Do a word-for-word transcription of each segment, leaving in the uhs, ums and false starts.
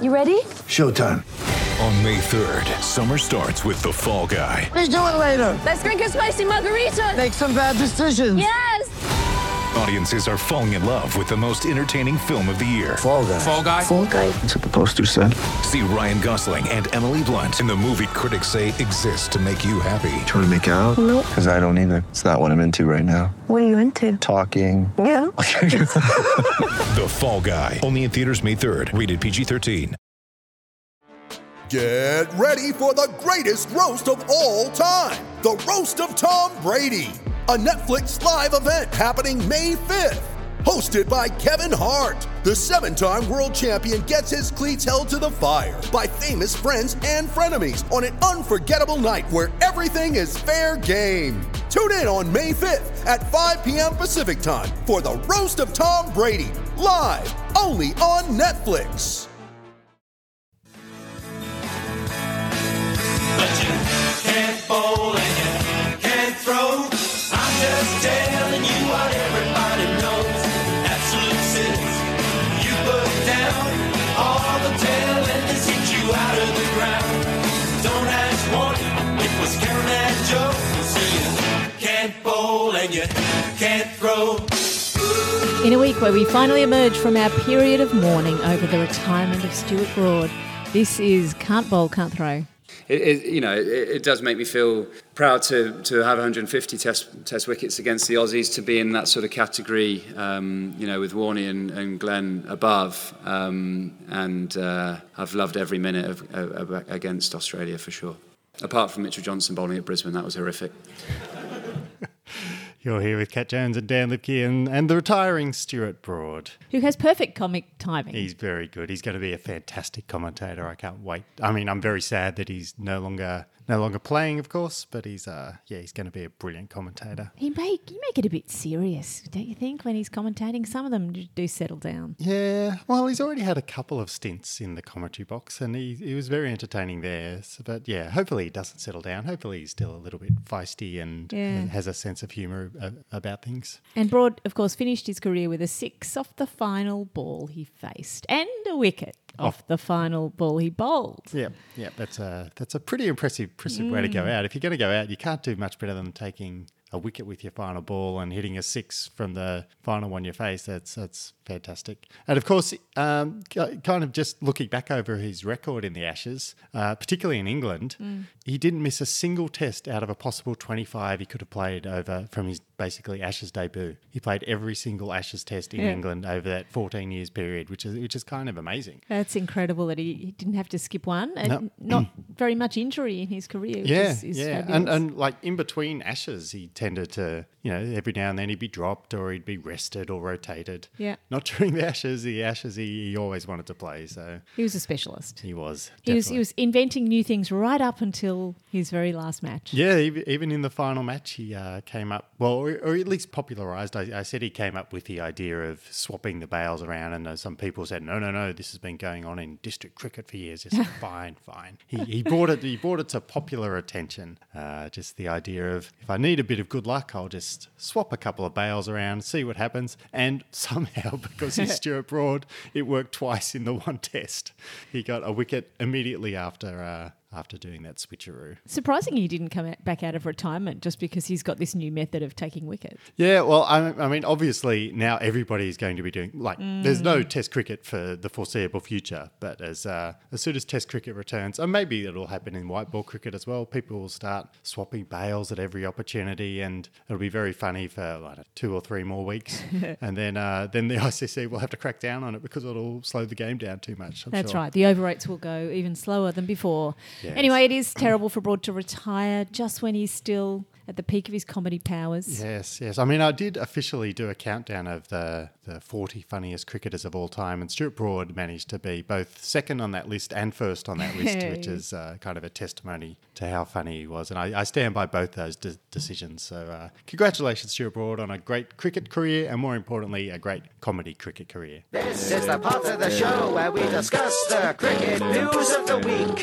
You ready? Showtime. On May third, summer starts with The Fall Guy. Let's do it later. Let's drink a spicy margarita. Make some bad decisions. Yes! Audiences are falling in love with the most entertaining film of the year. Fall Guy. Fall Guy? Fall Guy. That's what the poster said. See Ryan Gosling and Emily Blunt in the movie critics say exists to make you happy. Trying to make it out? Nope. Because I don't either. It's not what I'm into right now. What are you into? Talking. Yeah. The Fall Guy. Only in theaters May third. Rated P G thirteen. Get ready for the greatest roast of all time. The Roast of Tom Brady. A Netflix live event happening May fifth. Hosted by Kevin Hart. The seven-time world champion gets his cleats held to the fire by famous friends and frenemies on an unforgettable night where everything is fair game. Tune in on May fifth at five p.m. Pacific time for the Roast of Tom Brady. Live only on Netflix. But you can't bowl and you can't throw. I'm just telling you what everybody knows. Absolute six. You put down all the talent that's hit you out of the ground. Don't ask warning, it was Karen and Joe. So you can't bowl and you can't throw. In a week where we finally emerge from our period of mourning over the retirement of Stuart Broad, this is Can't Bowl, Can't Throw. It, it, you know, it, it does make me feel proud to to have one hundred fifty test test wickets against the Aussies, to be in that sort of category, um, you know, with Warnie and, and Glenn above. Um, and uh, I've loved every minute of, of, against Australia for sure. Apart from Mitchell Johnson bowling at Brisbane, that was horrific. You're here with Kat Jones and Dan Lipke and, and the retiring Stuart Broad. Who has perfect comic timing. He's very good. He's going to be a fantastic commentator. I can't wait. I mean, I'm very sad that he's no longer no longer playing, of course, but he's uh yeah, he's going to be a brilliant commentator. He make you make it a bit serious, don't you think, when he's commentating? Some of them do settle down. Yeah, well, he's already had a couple of stints in the commentary box, and he, he was very entertaining there. So, but yeah, hopefully he doesn't settle down. Hopefully he's still a little bit feisty and, Yeah. and has a sense of humour uh, about things. And Broad, of course, finished his career with a six off the final ball he faced and a wicket off the final ball he bowled. Yeah, yeah, that's a that's a pretty impressive, impressive way to go out. If you're going to go out, you can't do much better than taking a wicket with your final ball and hitting a six from the final one you face. That's that's fantastic. And of course, um, kind of just looking back over his record in the Ashes, uh, particularly in England, mm. he didn't miss a single test out of a possible twenty-five he could have played over from his basically Ashes debut. He played every single Ashes test in Yeah. England over that fourteen years period, which is which is kind of amazing. That's incredible that he, he didn't have to skip one, and No. not very much injury in his career. Which Yeah, is, is yeah, fabulous. and and like in between Ashes, he tended to, you know, every now and then he'd be dropped or he'd be rested or rotated. Yeah. Not during the Ashes. The Ashes, he, he always wanted to play, so He was a specialist. he was. He was definitely. he was inventing new things right up until his very last match. Yeah, ev- even in the final match, he uh, came up, well, or, or at least popularised. I, I said he came up with the idea of swapping the bails around, and uh, some people said, no, no, no, this has been going on in district cricket for years. Just fine, fine. He, he brought it. He brought it to popular attention. Uh, just the idea of, if I need a bit of good luck, I'll just swap a couple of bails around, see what happens. And somehow, because he's Stuart Broad, it worked twice in the one test. He got a wicket immediately after. Uh, after doing that switcheroo. Surprisingly, he didn't come out, back out of retirement just because he's got this new method of taking wickets. Yeah, well, I, I mean, obviously now everybody is going to be doing, like, Mm. there's no Test cricket for the foreseeable future, but as uh, as soon as Test cricket returns, and maybe it'll happen in white ball cricket as well, people will start swapping bails at every opportunity, and it'll be very funny for I don't know, two or three more weeks, and then uh, then the I C C will have to crack down on it because it'll slow the game down too much. I'm That's sure. right. The over rates will go even slower than before. Yes. Anyway, it is terrible for Broad to retire just when he's still at the peak of his comedy powers. Yes, yes. I mean, I did officially do a countdown of the, the forty funniest cricketers of all time, and Stuart Broad managed to be both second on that list and first on that list, which is uh, kind of a testimony to how funny he was. And I, I stand by both those de- decisions. So uh, congratulations, Stuart Broad, on a great cricket career and, more importantly, a great comedy cricket career. This is the part of the show where we discuss the cricket news of the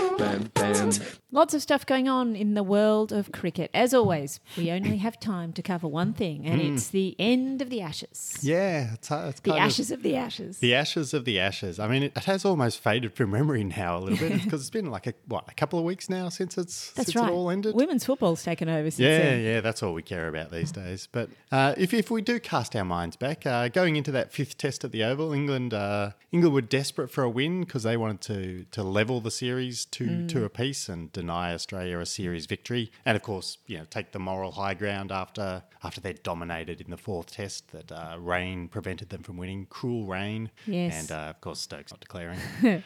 week. Lots of stuff going on in the world of cricket. As always, we only have time to cover one thing, and Mm. it's the end of the Ashes. Yeah, it's, uh, it's The kind Ashes of the Ashes. The Ashes of the Ashes. I mean, it, it has almost faded from memory now a little bit because it's been like a what a couple of weeks now since it's That's since right. it all ended. Women's football's taken over since Yeah, then. yeah, that's all we care about these days. But uh, if if we do cast our minds back, uh, going into that fifth Test at the Oval, England uh, England were desperate for a win because they wanted to to level the series to Mm. to a piece and deny Australia a series victory, and of course, you know, take the moral high ground after after they'd dominated in the fourth Test. That uh, rain prevented them from winning, cruel rain. Yes. And uh, of course, Stokes not declaring.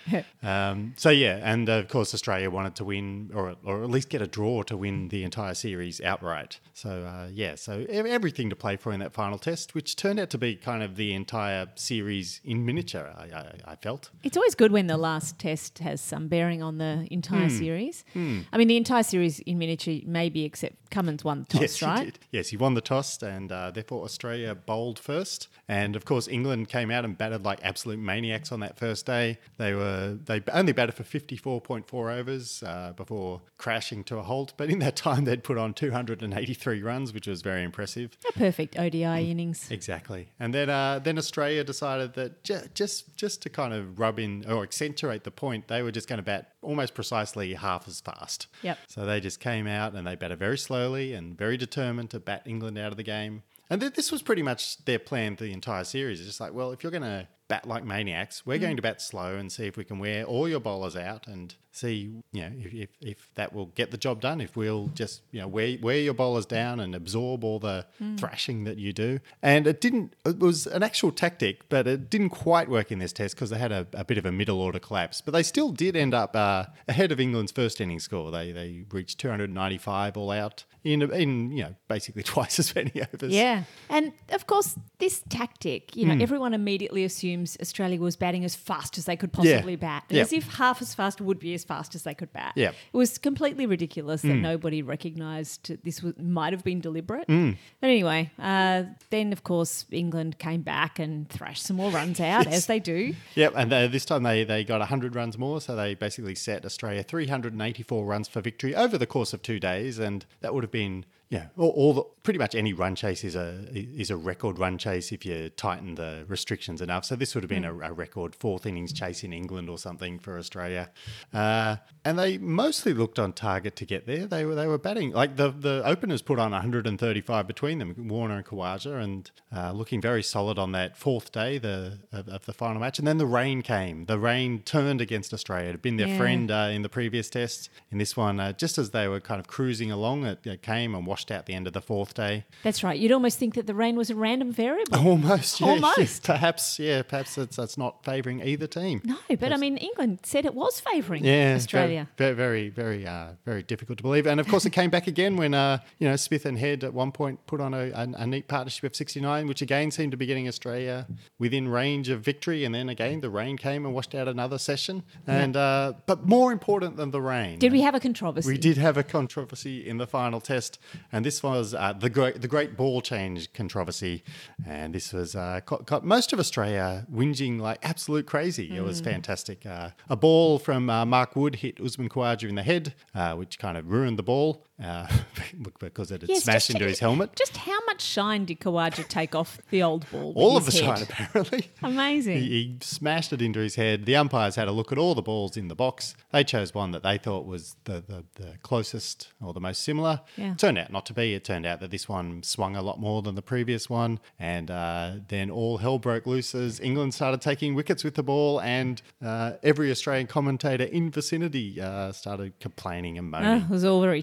um, so yeah, and uh, of course, Australia wanted to win, or or at least get a draw to win the entire series outright. So uh, yeah, so e- everything to play for in that final Test, which turned out to be kind of the entire series in miniature. I, I, I felt. It's always good when the last test has some bearing on the entire Hmm. series. Hmm. I mean, the entire series in miniature, maybe, except Cummins won the toss, Yes, he right? did. Yes, he won the toss, and uh, therefore Australia bowled first. And of course, England came out and batted like absolute maniacs on that first day. They were they only batted for fifty-four point four overs uh, before crashing to a halt. But in that time, they'd put on two hundred eighty-three runs, which was very impressive. A perfect O D I innings. Exactly. And then uh, then Australia decided that ju- just just to kind of rub in or accentuate the point, they were just going to bat almost precisely half as fast. Yep. So they just came out and they batted very slowly and very determined to bat England out of the game. And th- this was pretty much their plan for the entire series. It's just like, well, if you're going to bat like maniacs, we're Mm. going to bat slow and see if we can wear all your bowlers out and see, you know, if, if, if that will get the job done. If we'll just, you know, wear, wear your bowlers down and absorb all the Mm. thrashing that you do. And it didn't, it was an actual tactic, but it didn't quite work in this test because they had a, a bit of a middle order collapse. But they still did end up uh, ahead of England's first inning score. They they reached two hundred ninety-five all out in, in you know, basically twice as many overs. Yeah. And of course, this tactic, you know, Mm. everyone immediately assumes Australia was batting as fast as they could possibly Yeah. bat. Yep. As if half as fast would be as fast as they could bat. Yep. It was completely ridiculous that Mm. nobody recognised this was, might have been deliberate. Mm. But anyway, uh, then of course England came back and thrashed some more runs out, Yes. as they do. Yep, and uh, this time they, they got one hundred runs more, so they basically set Australia three hundred eighty-four runs for victory over the course of two days, and that would have been, yeah, all, all the, pretty much any run chase is a is a record run chase if you tighten the restrictions enough. So this would have been a, a record fourth innings chase in England or something for Australia, uh, and they mostly looked on target to get there. They were they were batting like the the openers put on one hundred thirty-five between them, Warner and Khawaja, and uh, looking very solid on that fourth day the of, of the final match. And then the rain came. The rain turned against Australia. It had been their Yeah. friend uh, in the previous test. In this one, uh, just as they were kind of cruising along, it, it came and washed out the end of the fourth day. That's right. You'd almost think that the rain was a random variable. Almost, yeah, Almost. yes, perhaps, yeah, perhaps it's, it's not favouring either team. No, but I mean, England said it was favouring Yeah, Australia. Very, very, very, uh, very difficult to believe. And of course, it came back again when uh, you know Smith and Head at one point put on a, a, a neat partnership of sixty-nine, which again seemed to be getting Australia within range of victory. And then again, the rain came and washed out another session. And uh, but more important than the rain, Did we have a controversy? we did have a controversy in the final test, and this was uh, the great the great ball change controversy. And this was uh, got, got most of Australia whinging like absolute crazy. It was Mm. fantastic. Uh, a ball from uh, Mark Wood hit Usman Khawaja in the head, uh, which kind of ruined the ball uh, because it had Yes, smashed just- into his helmet. Just how much shine did Khawaja take off the old ball? with All of the his head? shine, apparently. Amazing. He, he smashed it into his head. The umpires had a look at all the balls in the box. They chose one that they thought was the, the, the closest or the most similar. Yeah. Turned out not to be. It turned out that this one swung a lot more than the previous one. And uh, then all hell broke loose as England started taking wickets with the ball, and uh, every Australian commentator in vicinity uh, started complaining and moaning. Oh, it was all very tedious.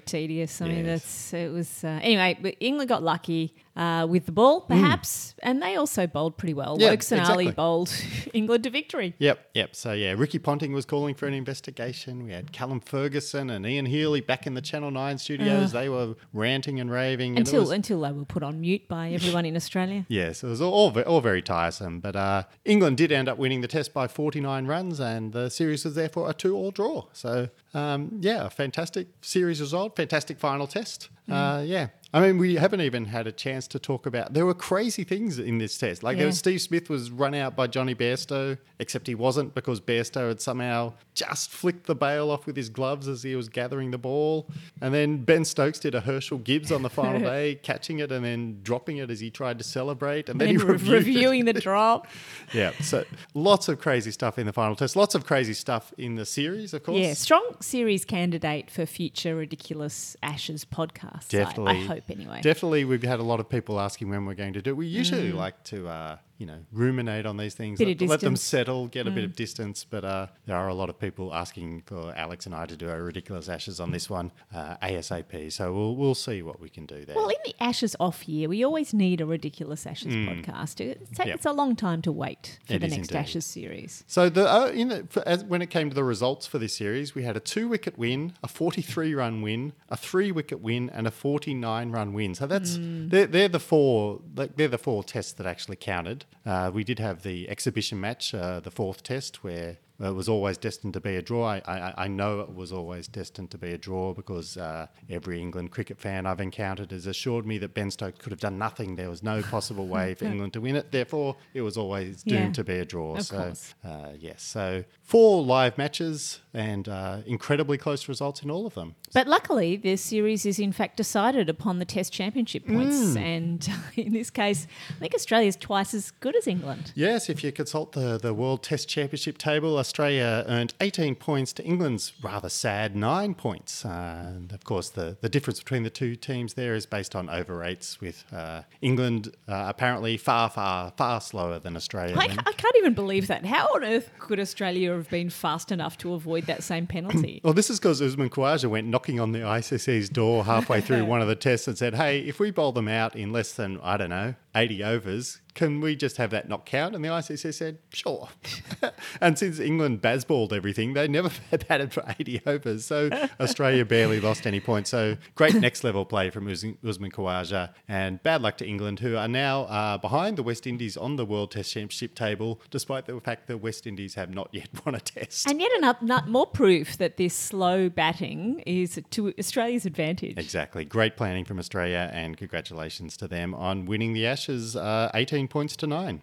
hilarious. I mean, Yes. that's it was uh, anyway. But England got lucky uh, with the ball, perhaps, and they also bowled pretty well. Yeah, Wokes and exactly. Ali bowled England to victory. Yep, yep. So, yeah, Ricky Ponting was calling for an investigation. We had Callum Ferguson and Ian Healy back in the Channel nine studios. Uh, they were ranting and raving. and it Until was- until they were put on mute by everyone in Australia. Yes, it was all, all, ve- all very tiresome. But uh, England did end up winning the test by forty-nine runs, and the series was therefore a two-all draw. So, um, yeah, a fantastic series result, fantastic final test. Uh, yeah. I mean, we haven't even had a chance to talk about... There were crazy things in this test. Like, there Yeah. was Steve Smith was run out by Johnny Bairstow, except he wasn't because Bairstow had somehow just flicked the bail off with his gloves as he was gathering the ball. And then Ben Stokes did a Herschel Gibbs on the final day, catching it and then dropping it as he tried to celebrate. And then And he re- reviewed reviewing it. the drop. Yeah, so lots of crazy stuff in the final test. Lots of crazy stuff in the series, of course. Yeah, strong series candidate for future Ridiculous Ashes podcasts. I- Definitely. I, hope anyway. Definitely, we've had a lot of people asking when we're going to do it. We usually Mm. like to, uh, you know, ruminate on these things, Bit of let, let them distance. settle, get a bit Mm. of distance. But uh, there are a lot of people asking for Alex and I to do a Ridiculous Ashes on this one uh, ASAP. So we'll we'll see what we can do there. Well, in the Ashes off year, we always need a Ridiculous Ashes Mm. podcast. It's, a- Yep. it's a long time to wait for It the is next indeed. Ashes series. So the, uh, in the, for, as, when it came to the results for this series, we had a two-wicket win, a forty-three run win, a three-wicket win, and a forty-nine run win. So that's Mm. they're, they're the four like, they're the four tests that actually counted. Uh, we did have the exhibition match, uh, the fourth test, where it was always destined to be a draw. I, I, I know it was always destined to be a draw because uh, every England cricket fan I've encountered has assured me that Ben Stokes could have done nothing. There was no possible way for England to win it. Therefore, it was always doomed Yeah, to be a draw. of so, course. uh, yes. So, four live matches and uh, incredibly close results in all of them. But luckily, this series is in fact decided upon the Test Championship points. Mm. And in this case, I think Australia's twice as good as England. Yes, if you consult the, the World Test Championship table, Australia earned eighteen points to England's rather sad nine points. Uh, and of course, the, the difference between the two teams there is based on over rates, with uh, England uh, apparently far, far, far slower than Australia. I, when- I can't even believe that. How on earth could Australia have been fast enough to avoid that same penalty? Well, this is because Usman Khawaja went knocking on the I C C's door halfway through one of the tests and said, hey, if we bowl them out in less than, I don't know, eighty overs, can we just have that not count? And the I C C said, sure. And since England basballed everything, they never batted for eighty overs. So Australia barely lost any points. So great next level play from Uz- Usman Khawaja. And bad luck to England, who are now uh, behind the West Indies on the World Test Championship table, despite the fact that West Indies have not yet won a test. And yet another, not more proof that this slow batting is to Australia's advantage. Exactly. Great planning from Australia, and congratulations to them on winning the Ashes uh, eighteen points to nine.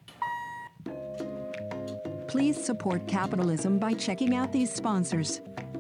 Please support capitalism by checking out these sponsors.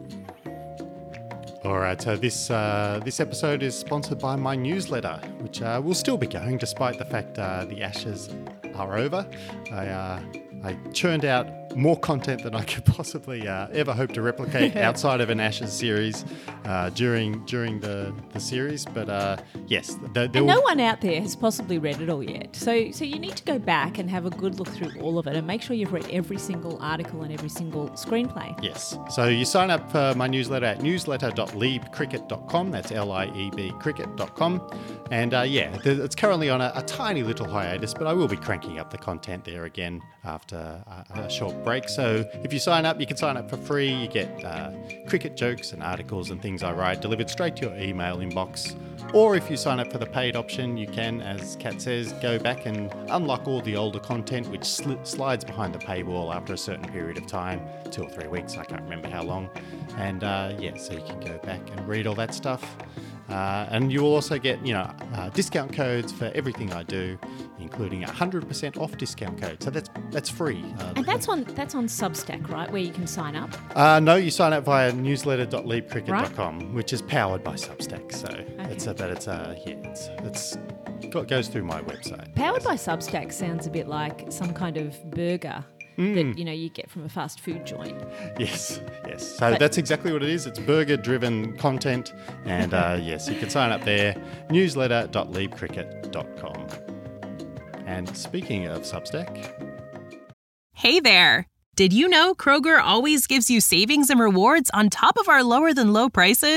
All right, so this uh, this episode is sponsored by my newsletter, which uh, will still be going despite the fact uh, the Ashes are over. I uh, I churned out more content than I could possibly uh, ever hope to replicate outside of an Ashes series uh, during during the, the series. But uh, yes, there, there And will- no one out there has possibly read it all yet. So so you need to go back and have a good look through all of it and make sure you've read every single article and every single screenplay. Yes. So you sign up for my newsletter at newsletter dot liebe cricket dot com. That's L I E B cricket dot com. And uh, yeah, th- it's currently on a, a tiny little hiatus, but I will be cranking up the content there again after a, a short break. So if you sign up, you can sign up for free. You get uh, cricket jokes and articles and things I write delivered straight to your email inbox. Or if you sign up for the paid option, you can, as Kat says, go back and unlock all the older content, which sli- slides behind the paywall after a certain period of time, two or three weeks, I can't remember how long. And uh, yeah, so you can go back and read all that stuff. Uh, and you will also get, you know, uh, discount codes for everything I do, including a one hundred percent off discount code. So that's that's free. Uh, And that's on that's on Substack, right, where you can sign up? Uh, no, you sign up via newsletter dot liebe cricket dot com, which is powered by Substack. So it's a, but it's uh, yeah, it's it's got, goes through my website. Powered by Substack sounds a bit like some kind of burger Mm. that you know you get from a fast food joint. Yes, yes. So But- that's exactly what it is. It's burger-driven content, and uh, yes, you can sign up there. newsletter dot liebe cricket dot com. And speaking of Substack, Hey there! Did you know Kroger always gives you savings and rewards on top of our lower than low prices?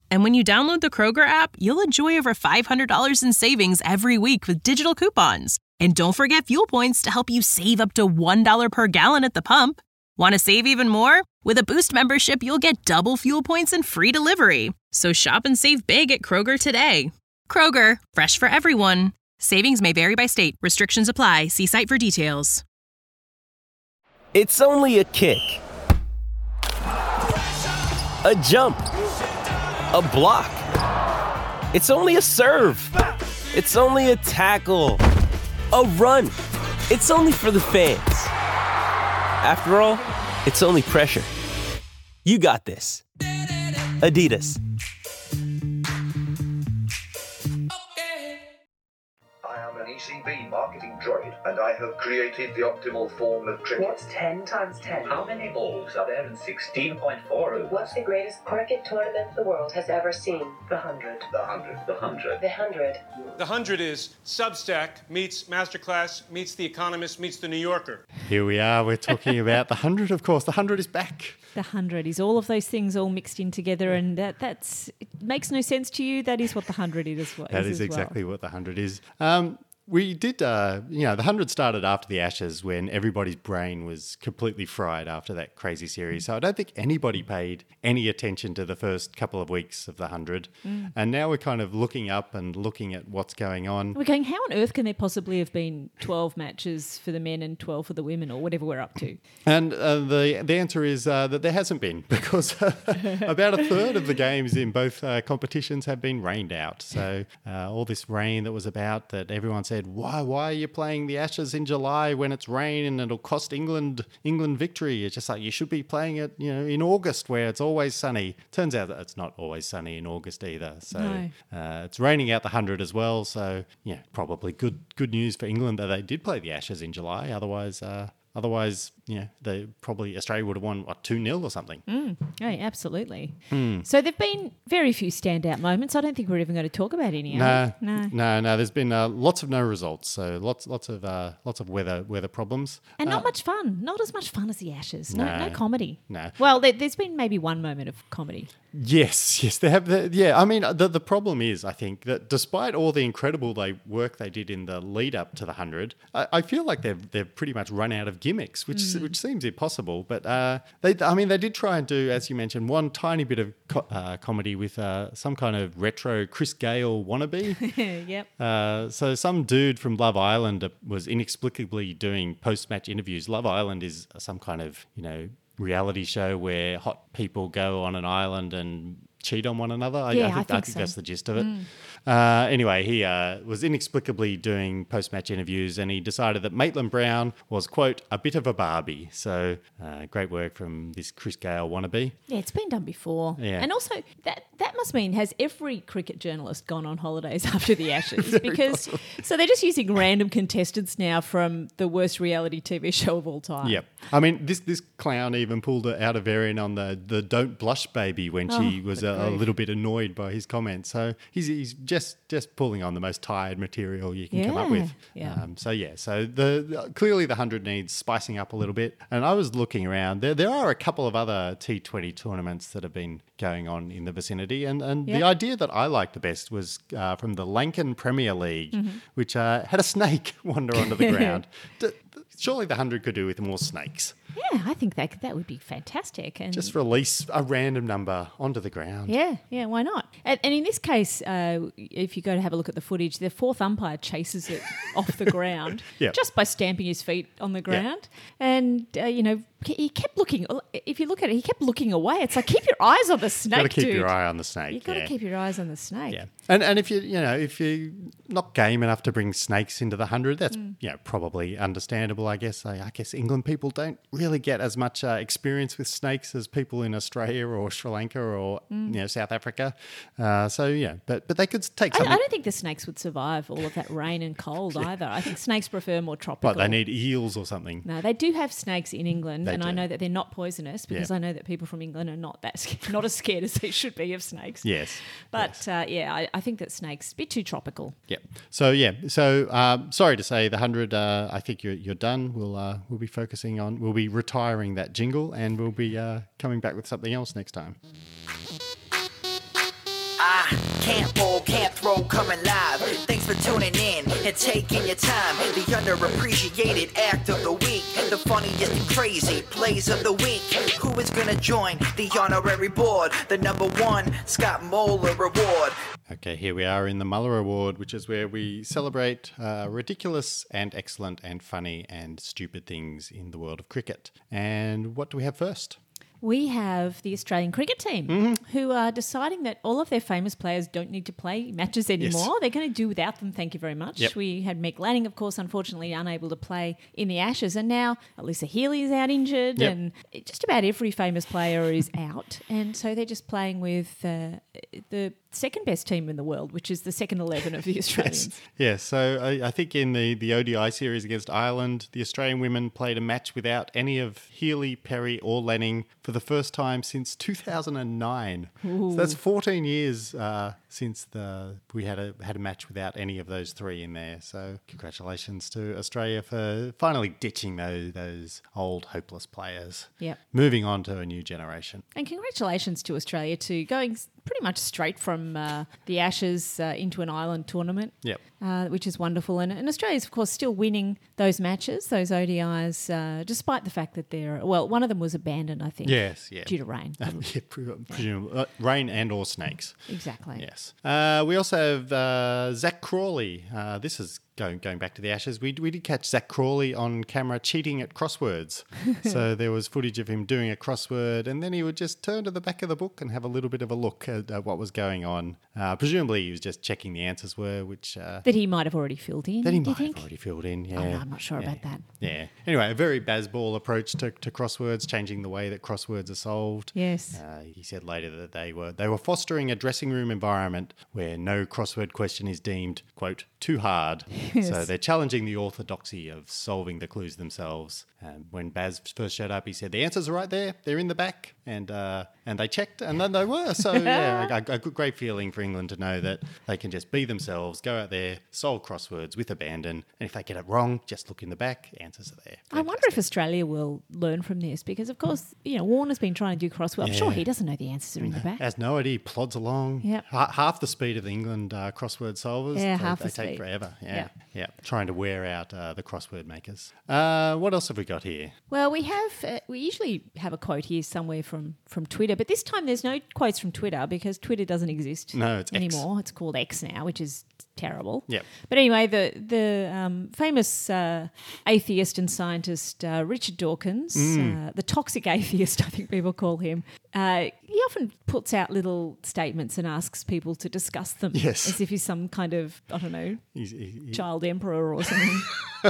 And when you download the Kroger app, you'll enjoy over five hundred dollars in savings every week with digital coupons. And don't forget fuel points to help you save up to one dollar per gallon at the pump. Want to save even more? With a Boost membership, you'll get double fuel points and free delivery. So shop and save big at Kroger today. Kroger, fresh for everyone. Savings may vary by state. Restrictions apply. See site for details. It's only a kick, a jump, a block. It's only a serve. It's only a tackle, a run. It's only for the fans. After all, it's only pressure. You got this. Adidas. E C B marketing droid, and I have created the optimal form of cricket. What's ten times ten? How many balls are there in sixteen point four overs? What's the greatest cricket tournament the world has ever seen? The hundred. The hundred. The hundred. The hundred. The hundred is Substack meets Masterclass meets The Economist meets The New Yorker. Here we are. We're talking about the hundred, of course. The hundred is back. The hundred is all of those things all mixed in together, and that that's it makes no sense to you. That is what the hundred is. As well, that is, is exactly well. what the hundred is. Um, We did, uh, you know, the hundred started after the Ashes when everybody's brain was completely fried after that crazy series. So I don't think anybody paid any attention to the first couple of weeks of the hundred. Mm. And now we're kind of looking up and looking at what's going on. We're going, how on earth can there possibly have been twelve matches for the men and twelve for the women, or whatever we're up to? And uh, the the answer is uh, that there hasn't been, because about a third of the games in both uh, competitions have been rained out. So uh, all this rain that was about, that everyone said, Why? Why are you playing the Ashes in July when it's rain and it'll cost England England victory? It's just like you should be playing it, you know, in August where it's always sunny. Turns out that it's not always sunny in August either. So no. uh, it's raining out the hundred as well. So yeah, probably good good news for England that they did play the Ashes in July. Otherwise. Uh, Otherwise, you know, they probably Australia would have won, what, two nil or something. Mm. Oh, absolutely. Mm. So there've been very few standout moments. I don't think we're even going to talk about any. No, no, no, no. There's been uh, lots of no results. So lots, lots of, uh, lots of weather, weather problems, and uh, not much fun. Not as much fun as the Ashes. No, no, no comedy. No. Well, there, there's been maybe one moment of comedy. Yes, yes, they have. The, yeah, I mean, the the problem is, I think that despite all the incredible they, work they did in the lead up to the hundred, I, I feel like they've they've pretty much run out of gimmicks, which Mm. which seems impossible. But uh, they, I mean, they did try and do, as you mentioned, one tiny bit of co- uh, comedy with uh, some kind of retro Chris Gayle wannabe. Yep. Uh, so some dude from Love Island was inexplicably doing post match interviews. Love Island is some kind of, you know, reality show where hot people go on an island and cheat on one another. I, Yeah, I think, I think I think so. that's the gist of it. Mm. Uh, anyway, he uh, was inexplicably doing post-match interviews, and he decided that Maitland Brown was, quote, a bit of a Barbie. So uh, great work from this Chris Gayle wannabe. Yeah, it's been done before. Yeah. And also, that that must mean, has every cricket journalist gone on holidays after the Ashes? Because so they're just using random contestants now from the worst reality T V show of all time. Yep. I mean, this this clown even pulled out a variant on the, the don't blush baby when she Oh, was good a, a grief. little bit annoyed by his comments. So he's he's just, just pulling on the most tired material you can come up Yeah, with. yeah. Um, so yeah, so the, the clearly the hundred needs spicing up a little bit. And I was looking around. There there are a couple of other T twenty tournaments that have been going on in the vicinity, and and Yep. the idea that I liked the best was uh, from the Lankan Premier League, Mhm. which uh, had a snake wander onto the ground. D- Surely the hundred could do with more snakes. Yeah, I think that that would be fantastic. And Just release a random number onto the ground. yeah, yeah, why not? And, and in this case, uh, if you go to have a look at the footage, the fourth umpire chases it off the ground Yeah. just by stamping his feet on the Yeah. ground. And, uh, you know, he kept looking, if you look at it, he kept looking away. It's like, keep your eyes on the snake, Got to keep dude. your eye on the snake. You've got to yeah. keep your eyes on the snake. Yeah. And and if you you know if you're not game enough to bring snakes into the hundred, that's Mm. you know probably understandable. I guess I, I guess England people don't really get as much uh, experience with snakes as people in Australia or Sri Lanka or Mm. you know South Africa. Uh, so yeah, but but they could take I, something. I don't think the snakes would survive all of that rain and cold either. I think snakes prefer more tropical. But they need eels or something. No, they do have snakes in England, They and I do. know that they're not poisonous because Yeah. I know that people from England are not that sc- not as scared as they should be of snakes. Yes. But uh, yeah, I, I think that snakes a bit too tropical. Yeah. So yeah. So um, sorry to say, the hundred. Uh, I think you're you're done. We'll uh, we'll be focusing on. We'll be retiring that jingle, and we'll be uh, coming back with something else next time. Can't bowl, can't throw, coming live. Thanks for tuning in and taking your time. The underappreciated act of the week, the funniest and crazy plays of the week. Who is gonna join the honorary board? The number one Scott Moeller Award. Okay, here we are in the Muller Award, which is where we celebrate uh, ridiculous and excellent and funny and stupid things in the world of cricket. And what do we have first? We have the Australian cricket team Mm-hmm. who are deciding that all of their famous players don't need to play matches anymore. Yes. They're going to do without them, thank you very much. Yep. We had Mick Lanning, of course, unfortunately unable to play in the Ashes. And now Alyssa Healy is out injured Yep. and just about every famous player is out. And so they're just playing with uh, the second best team in the world, which is the second eleven of the Australians. Yes, yes. So I, I think in the, the O D I series against Ireland, the Australian women played a match without any of Healy, Perry or Lanning for the first time since two thousand nine. Ooh. So that's fourteen years uh, since the we had a had a match without any of those three in there. So congratulations to Australia for finally ditching those those old hopeless players. Yep. Moving on to a new generation. And congratulations to Australia too, going s- pretty much straight from uh, the Ashes uh, into an Island tournament. Yep. Uh, which is wonderful. And, and Australia's, of course, still winning those matches, those O D Is, uh, despite the fact that they're, well, one of them was abandoned, I think. Yes, yeah. Due to rain. yeah, pre- presumably. Uh, rain and or snakes. Exactly. Yes. Uh, we also have uh, Zach Crawley. Uh, this is going going back to the Ashes. We, we did catch Zach Crawley on camera cheating at crosswords. So there was footage of him doing a crossword and then he would just turn to the back of the book and have a little bit of a look at uh, what was going on. Uh, presumably he was just checking the answers were, which... Uh, that he might have already filled in, that he do you might have think? already filled in, yeah. Oh, no, I'm not sure yeah. about that. Yeah. Anyway, a very Bazball approach to, to crosswords, changing the way that crosswords are solved. Yes. Uh, he said later that they were they were fostering a dressing room environment where no crossword question is deemed, quote, too hard. Yes. So they're challenging the orthodoxy of solving the clues themselves. Um, when Baz first showed up, he said, the answers are right there. They're in the back. And uh, and they checked, and then they were. So, yeah, a, a good, great feeling for England to know that they can just be themselves, go out there, solve crosswords with abandon. And if they get it wrong, just look in the back. Answers are there. I wonder if Australia will learn from this because, of course, you know, Warner's been trying to do crossword. I'm sure Yeah. he doesn't know the answers are in the back. Has no idea. He plods along. Yep. Ha- half the speed of the England uh, crossword solvers. Yeah, they, half they the take speed. forever. Yeah, Yep. yeah. Trying to wear out uh, the crossword makers. Uh, what else have we got here? Well, we have, uh, we usually have a quote here somewhere from, from Twitter, but this time there's no quotes from Twitter because Twitter doesn't exist No, it's X. anymore. It's called X now, which is terrible. Yep. But anyway, the the um, famous uh, atheist and scientist uh, Richard Dawkins, Mm. uh, the toxic atheist, I think people call him, uh, he often puts out little statements and asks people to discuss them. Yes. As if he's some kind of, I don't know, He's, he, he- child emperor or something.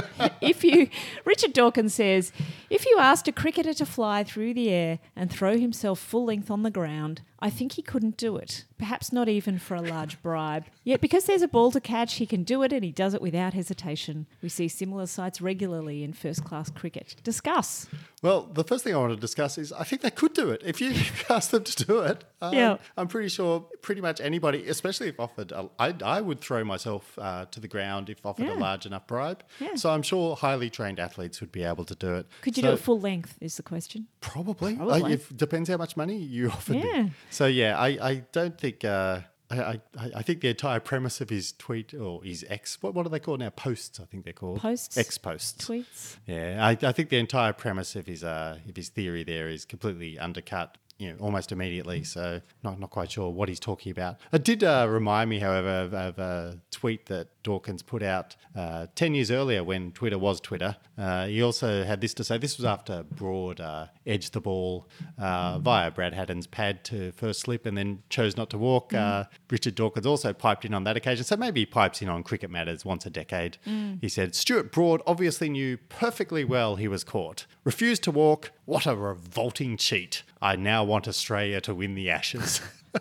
if you, Richard Dawkins says, if you asked a cricketer to fly through the air and throw himself full length on the ground, I think he couldn't do it. Perhaps not even for a large bribe. Yet because there's a ball to catch, he can do it and he does it without hesitation. We see similar sights regularly in first-class cricket. Discuss. Well, the first thing I want to discuss is I think they could do it. If you ask them to do it, um, Yeah. I'm pretty sure pretty much anybody, especially if offered, a, I, I would throw myself uh, to the ground if offered Yeah. a large enough bribe. Yeah. So I'm sure highly trained athletes would be able to do it. Could you So do it full length is the question. Probably. Probably. Uh, if, depends how much money you offered Yeah. me. So, yeah, I, I don't think... Uh, I, I, I think the entire premise of his tweet or his ex, what, what are they called now? Posts, I think they're called. Posts? Ex posts. Tweets? Yeah, I, I think the entire premise of his uh, of his theory there is completely undercut, you know, almost immediately. So not not quite sure what he's talking about. It did uh, remind me, however, of, of a tweet that Dawkins put out uh, ten years earlier when Twitter was Twitter. Uh, he also had this to say. This was after Broad uh, edged the ball uh, via Brad Haddon's pad to first slip and then chose not to walk. Mm. Uh, Richard Dawkins also piped in on that occasion. So maybe he pipes in on Cricket Matters once a decade. Mm. He said, Stuart Broad obviously knew perfectly well he was caught. Refused to walk. What a revolting cheat. I now want Australia to win the Ashes.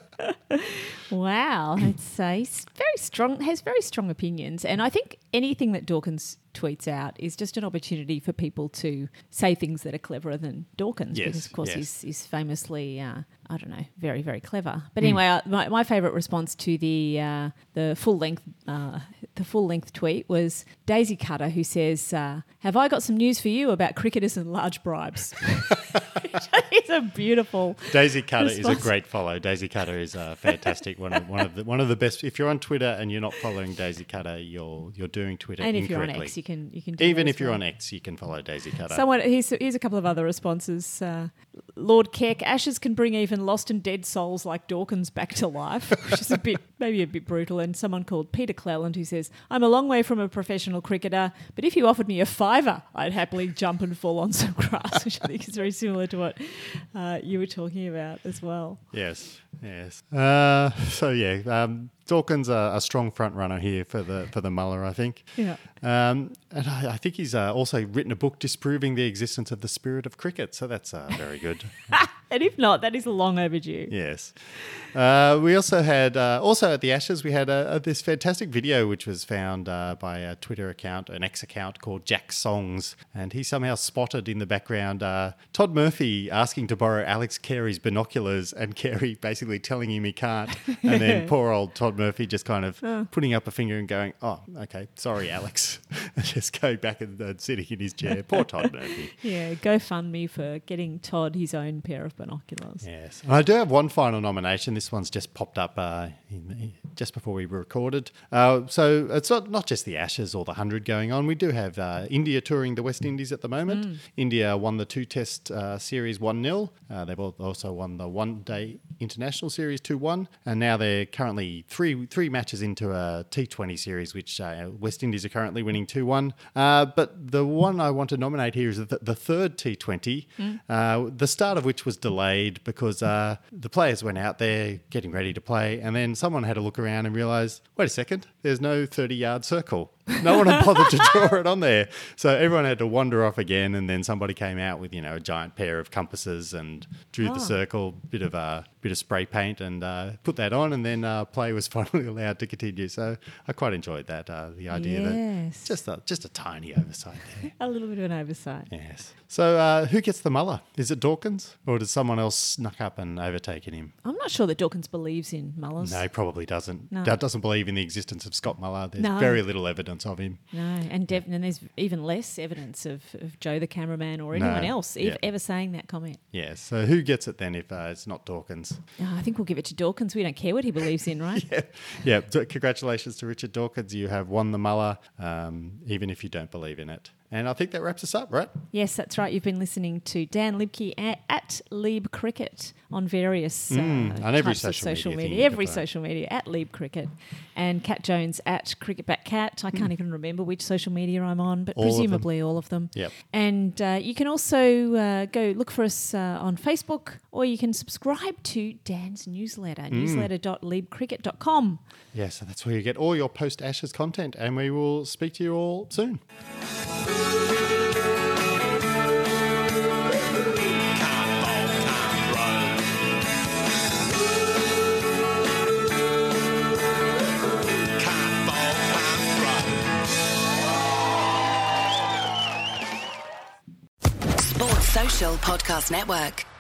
Wow, it's uh, he's very strong, has very strong opinions. And I think anything that Dawkins tweets out is just an opportunity for people to say things that are cleverer than Dawkins. Yes, because, of course, yes. he's, he's famously, uh, I don't know, very, very clever. But Mm. anyway, uh, my, my favourite response to the uh, the full length uh, the full length tweet was Daisy Cutter, who says, uh, "Have I got some news for you about cricketers and large bribes?" It's a beautiful Daisy Cutter is response. a great follow. Daisy Cutter is a fantastic fantastic. One of one of the one of the best. If you're on Twitter and you're not following Daisy Cutter, you're you're doing Twitter And if incorrectly. you're on X, you can you can do even that if as you're well. on X, you can follow Daisy Cutter. Someone here's, here's a couple of other responses. Uh, Lord Keck, ashes can bring even lost and dead souls like Dawkins back to life, which is a bit maybe a bit brutal. And someone called Peter Cleland who says, "I'm a long way from a professional cricketer, but if you offered me a fiver, I'd happily jump and fall on some grass," which I think is very similar to what uh, you were talking about as well. Yes, yes. Uh, so yeah, um, Dawkins a, a strong front runner here for the for the Muller, I think. Yeah. Um, and I, I think he's uh, also written a book disproving the existence of the spirit of cricket. So that's uh, very good. And if not, that is long overdue. Yes. Uh, we also had, uh, also at the Ashes, we had uh, this fantastic video which was found uh, by a Twitter account, an X account called Jack Songs. And he somehow spotted in the background uh, Todd Murphy asking to borrow Alex Carey's binoculars and Carey basically telling him he can't. And then poor old Todd Murphy just kind of Oh. putting up a finger and going, "Oh, okay, sorry, Alex." And just going back and uh, sitting in his chair. Poor Todd Murphy. Yeah, GoFundMe for getting Todd his own pair of binoculars. Yes. And I do have one final nomination. This one's just popped up uh, in, just before we recorded. Uh, so it's not, not just the Ashes or the one hundred going on. We do have uh, India touring the West Indies at the moment. Mm. India won the two-test uh, series one nil. Uh, they've al- also won the one-day international series two one. And now they're currently three three matches into a T twenty series, which uh, West Indies are currently winning two one. Uh, but the one I want to nominate here is the, the third T twenty, Mm. uh, the start of which was delayed because uh, the players went out there getting ready to play, and then someone had a look around and realised, wait a second, there's no thirty-yard circle. No one had bothered to draw it on there. So everyone had to wander off again, and then somebody came out with, you know, a giant pair of compasses and drew Oh. the circle, bit of uh, bit of spray paint, and uh, put that on, and then uh, play was finally allowed to continue. So I quite enjoyed that, uh, the idea Yes. that just a, just a tiny oversight there. A little bit of an oversight. Yes. So uh, who gets the Muller? Is it Dawkins, or does someone else snuck up and overtaken him? I'm not sure that Dawkins believes in Mullers. No, he probably doesn't. No. That doesn't believe in the existence of Scott Muller. There's No. very little evidence of him. No, and, def- and there's even less evidence of, of Joe the cameraman or anyone No. else ev- Yeah. ever saying that comment. Yes. So who gets it then if uh, it's not Dawkins? Oh, I think we'll give it to Dawkins. We don't care what he believes in, right? yeah. yeah. So congratulations to Richard Dawkins. You have won the Muller, um, even if you don't believe in it. And I think that wraps us up, right? Yes, that's right. You've been listening to Dan Libke at, at Lieb Cricket on various uh, Mm, on every types of social social media thing media. you Every can find. social media at Lieb Cricket. And Cat Jones at Cricketbackcat. I can't even remember which social media I'm on, but All of them. presumably all of them. Yep. And uh, you can also uh, go look for us uh, on Facebook, or you can subscribe to Dan's newsletter, Mm. newsletter dot lieb cricket dot com. Yeah, so that's where you get all your post-Ashes content, and we will speak to you all soon. Sports Social Podcast Network.